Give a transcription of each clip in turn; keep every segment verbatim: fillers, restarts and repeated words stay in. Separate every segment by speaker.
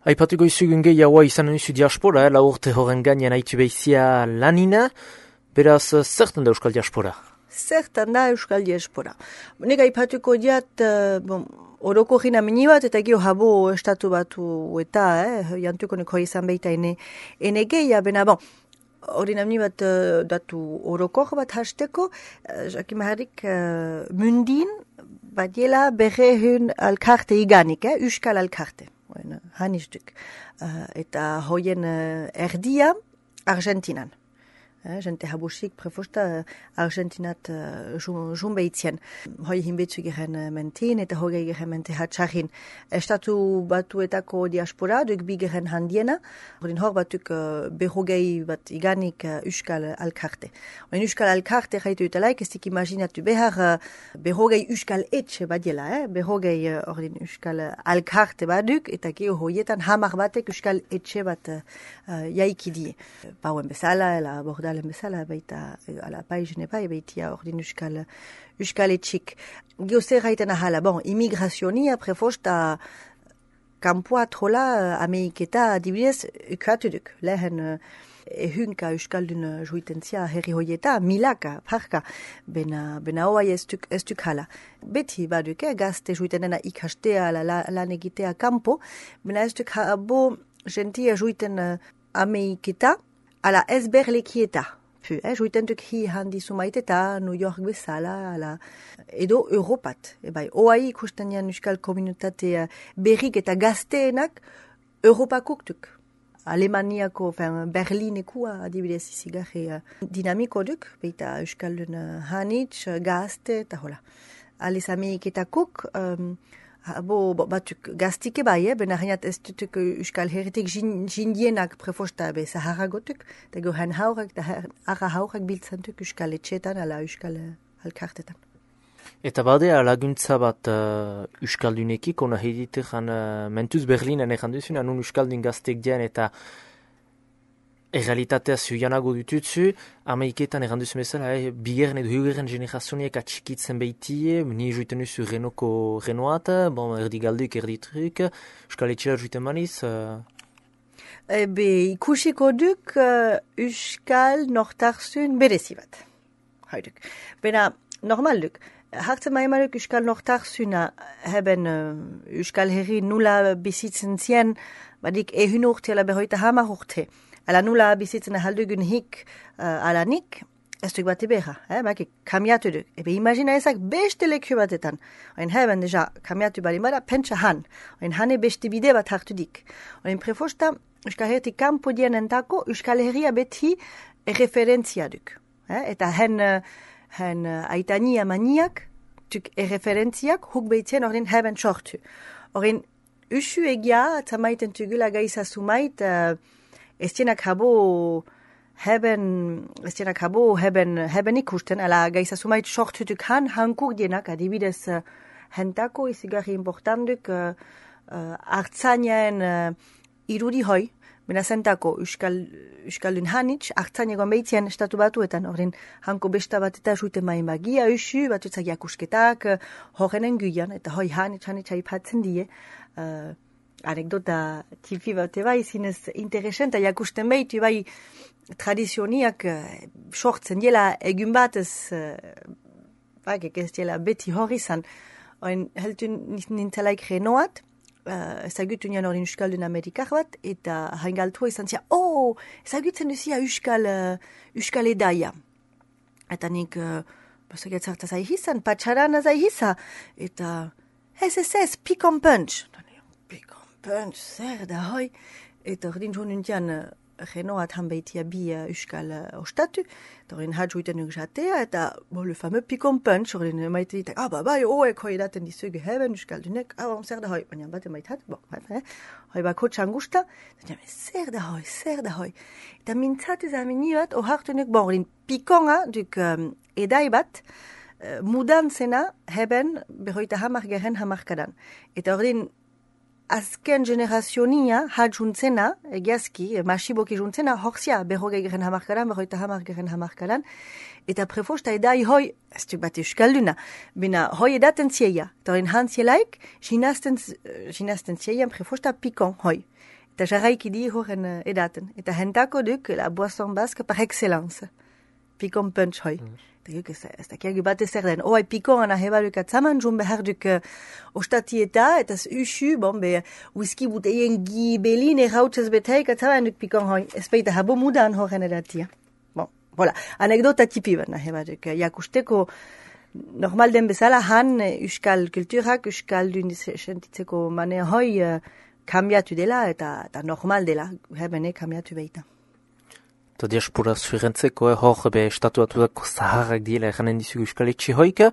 Speaker 1: Aipatuko izugun gehiagoa izan duzu diaspora, eh? La urte horren gainean haitu behizia lanina, beraz, zertan da Euskal Diaspora?
Speaker 2: Zertan da Euskal Diaspora. Nik aipatuko diat, uh, bon, oroko gina mini bat, eta gio habo estatu batu eta, eh? Jantuko neko izan behita ene, ene geia, bena, bon, hori namni bat uh, datu orokor bat hasteko, uh, jakim harrik uh, mundin, badiela berrehun alkarte iganik, eh? Euskal alkarte. Hanistuk. Uh, eta hoien uh, erdia Argentinan. Eh, jente habusik prefosta Argentinat uh, jun behitzien. Hoi hinbetzu geren uh, mentin eta hoi geren mente hatxarrin. Estatu batuetako diaspora, duk bi geren handiena. Horin hor batuk uh, berrogei bat iganik uh, Euskal alkarte. Horin Euskal alkarte gaitu utalaik, ez dik imaginatu behar uh, berrogei Euskal etxe badiela. Eh? Berrogei uh, horin Euskal alkarte baduk, eta gio hoietan hamar batek Euskal etxe bat uh, jaiki die. Bauen bezala, ela borda bezala baita ala paizene bai baitia ordin euskal euskal etxik. Gio zer gaiten ahala, bon, immigrazionia prefosta kanpoa trola Ameriketa adibidez ukatuduk. Lehen ehunka euskaldun juitentzia herri hoieta, milaka, parka, bena, bena hoai ez duk, ez duk hala. Beti baduk, eh, gazte juitenena ikastea la, lan egitea kampo, bena ez duk habo gentia juiten uh, Ameriketa, ala ez berlekieta. Pu, eh, juitentuk hi handi sumait eta New York bezala, ala, edo Europat. E bai, oai ikusten jan euskal komunitate berrik eta gazteenak Europakuktuk. Alemaniako, fin, Berlinekua adibidez izigarri uh, dinamiko duk, baita euskaldun uh, hanitz, gazte eta hola. Aliz Ameriketakuk, um, Bo, bo, batuk gaztike bai, eh? Bena hainat ez dutuk euskal herritik jindienak prefosta be Saharagotuk, eta gohen haurak, eta ara haurak biltzantuk euskal etxetan, ala euskal alkartetan.
Speaker 1: Eta badea laguntza bat uh, euskaldunekik, ona heditek uh, mentuz Berlinen egan duzun, anun euskaldun gaztek dian eta errealitatea zuianago dututzu, Ameriketan egan duzun bezala, eh, bigeren edo hugeren generazionek atxikitzen behitie, ni juiten duzu Renoko Renoat, bon, erdi galduk, erdi truk, euskal etxera juiten maniz? Uh...
Speaker 2: Ebe, ikusiko duk uh, euskal nortarzun berezi bat. Haiduk. Bena, normal duk. Hartzen maimaluk euskal nortarzuna heben uh, euskal herri nula bizitzen zien, badik ehun urte ala berroita hamar urte. Ala nula bizitzen ahaldugun hik uh, alanik, ez duk bate beha, eh? Baki kamiatu duk. Ebe imagina ezak beste lekio batetan. Oin heben deja kamiatu balimada, pentsa han. Oin hane beste bide bat hartu dik. Oin prefosta, euskal herri kampo dienentako, euskal herria beti referentzia duk. Eh? Eta hen, hen aitania maniak, duk referentziak, huk behitzen ordin heben sortu. Orin, usu egia, tamaiten tugula gaisa sumait, uh, ez tienak habo heben, ez tienak habo heben, heben ikusten, ala gaisa sumait sortutuk han, hankur dienak, adibidez uh, hentako izigarri importanduk uh, uh, hartzainaen uh, irudi hoi, bena zentako euskal, euskaldun hanitz, hartzainegon behitzien estatu batuetan, horren hanko besta bat eta juiten main bagia, usu, batutzak jakusketak, uh, horrenen guian, eta hoi hanitz, hanitz haipatzen die, uh, anekdota tipi bat bai, zinez interesenta jakusten behitu, bai tradizioniak uh, sortzen diela egun batez, uh, bak, ez diela beti hori zan, oin heltu nintelaik Renoat, uh, ezagutu nian hori euskaldun amerikar bat, eta haingaltua izan zia, oh, ezagutzen duzia euskal, uh, euskal edaia. Eta nik, uh, basagetzarta zai hizan, patxarana zai hiza, eta ez ez ez, pick on punch. Pick on punch, zer da hoi. Eta ordin joan nuntian Renoat han behitia bi uh, euskal uh, ostatu, eta ordin hat juiten nuk jatea, eta bon, le fameux pick on punch, ordin maite ditak, ah, ba, bai, oek hoi daten dizuge heben euskal dunek, ah, bon, zer da hoi, baina bat emait hat, bon, bat, eh? Hoi bako txangusta, eta zer da hoi, zer da hoi. Eta mintzat ez amini bat, ohartunek, bon, ordin pikonga, duk um, edai bat, uh, mudan zena heben berroita hamar geren hamarkadan. Eta ordin, azken generazionia hajuntzena, egiazki, masiboki juntzena, horzia, berrogei geren hamarkadan, berroita hamar geren hamarkadan, eta prefosta edai hoi, ez duk bat euskalduna, bina hoi edaten zieia, eta horren hantzielaik, jinazten zieian prefosta pikon hoi. Eta jarraiki di horren edaten. Eta hentako duk, la boisson basque par excellence. Pikon punch hoi. Mm. Eta guk ez da kiagi bat ezer den. Oai pikon ana heba duk atzaman, jun behar duk uh, ostatieta, eta usu, bon, be, whisky buteien gi belin errautzez beteik atzaman duk pikon hoi. Ez peita habo mudan horren edatia. Bon, voilà. Anekdota tipi bat na heba duk. Jakusteko normal den bezala han euskal kulturak, euskal dun sentitzeko mane hoi uh, kambiatu dela eta, eta normal dela, hebene kambiatu behita.
Speaker 1: Eta diaspora zurentzeko, eh, hor be estatuatuako zaharrak diela eranen dizugu euskal etxe hoika,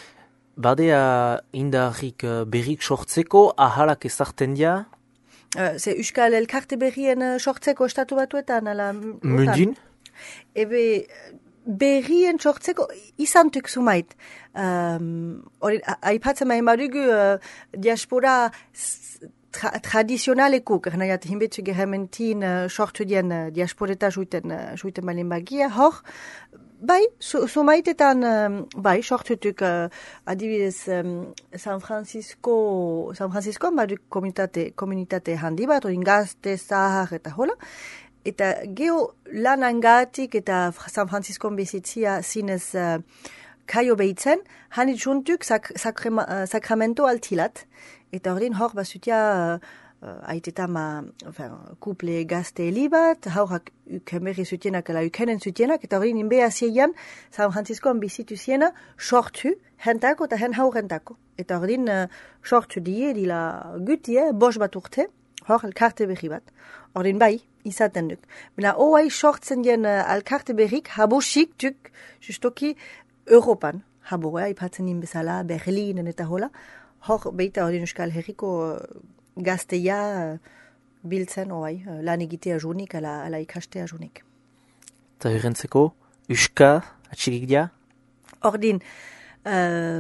Speaker 1: badea indarrik berrik sortzeko, ahalak ezarten dia?
Speaker 2: Uh, ze euskal elkarte berrien uh, sortzeko estatu batuetan, ala...
Speaker 1: Mundin?
Speaker 2: Ebe... berrien sortzeko izantuk zumait. Um, Aipatzen mahi marugu uh, diaspora tra tradizionaleko, gernaiat hinbetzu gehementin uh, sortu dien uh, diasporeta juiten, uh, juiten balin bagia, hor, bai, zumaitetan, um, bai, sortutuk uh, adibidez um, San Francisco, San Francisco badu komunitate, komunitate handi bat, oin gazte, zahar eta hola, eta geho lanangatik eta San Francisco bezitzia zinez uh, kaio behitzen, hanit juntuk sak, uh, sakramento altilat, eta ordin hor basutia uh, aiteta ma, enfin, couple gazte elibat, haurak ukemeri zutienak ala ukenen zutienak, eta ordin inbea zieian San Francisco bizitu ziena sortu hentako eta hen haurentako. Eta ordin uh, sortu die, dila gutie, bos bat urte, hor elkarte berri bat. Ordin bai, izaten duk. Bena hoai sortzen dien uh, elkarte berrik, habosik duk, justoki Europan. Habo, eh, ipatzen din bezala, Berlinen eta hola. Hor beita ordin euskal herriko uh, gazteia uh, biltzen hoai, uh, lan egitea junik, ala, ala ikastea junik.
Speaker 1: Eta hirrentzeko, uska, atxikik dia?
Speaker 2: Ordin, uh,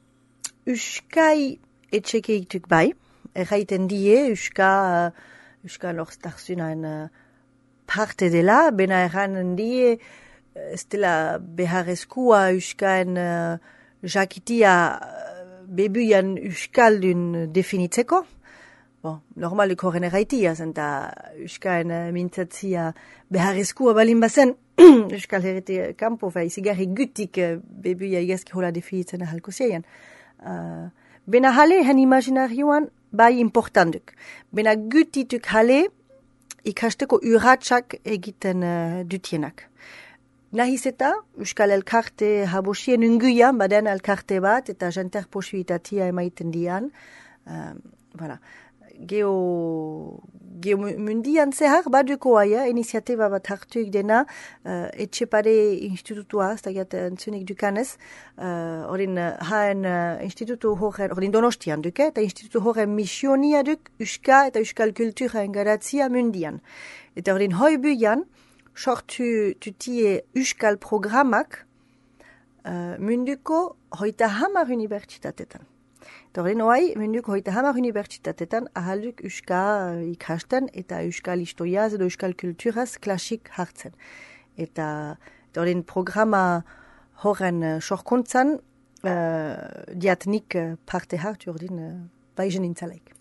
Speaker 2: uskai etxekeiktuk bai, erraiten die, uska, uh, uska norztarzunan uh, parte dela, bena erranen die, ez dela beharrezkua uskaen uh, jakitia uh, bebuian uskaldun definitzeko. Bon, normalik horren erraitia, zenta uskaen uh, mintzatzia beharrezkua balin bazen, uskal herrete kampo, fa izigarri gutik uh, bebuia igazki hola definitzen ahalko zeien. Uh, bena hale, hen imaginarioan, bai importanduk. Bena gutituk hale, ikasteko urratsak egiten uh, dutienak. Nahiz eta, euskal elkarte habosien unguian, baden elkarte bat, eta jenter posibilitatea emaiten dian. Um, voilà. Geo, geo mundian zehar, baduko aia, iniziatiba bat hartuik dena, uh, etxepare institutua, ez da gata entzunik dukanez, horren uh, haen uh, institutu horren, horren donostian duke, eta institutu horren misionia duk, euska eta euskal kultura engaratzia mundian. Eta horren hoi buian, sortu tutie euskal programak uh, munduko hoita hamar unibertsitatetan. Torren hoai, munduko hoita hamar unibertsitatetan ahalduk euska uh, ikasten eta euskal historiaz edo euskal kulturaz klasik hartzen. Eta torren programa horren uh, sorkuntzan uh, diatnik uh, parte hartu ordin uh, baizen intzalaik.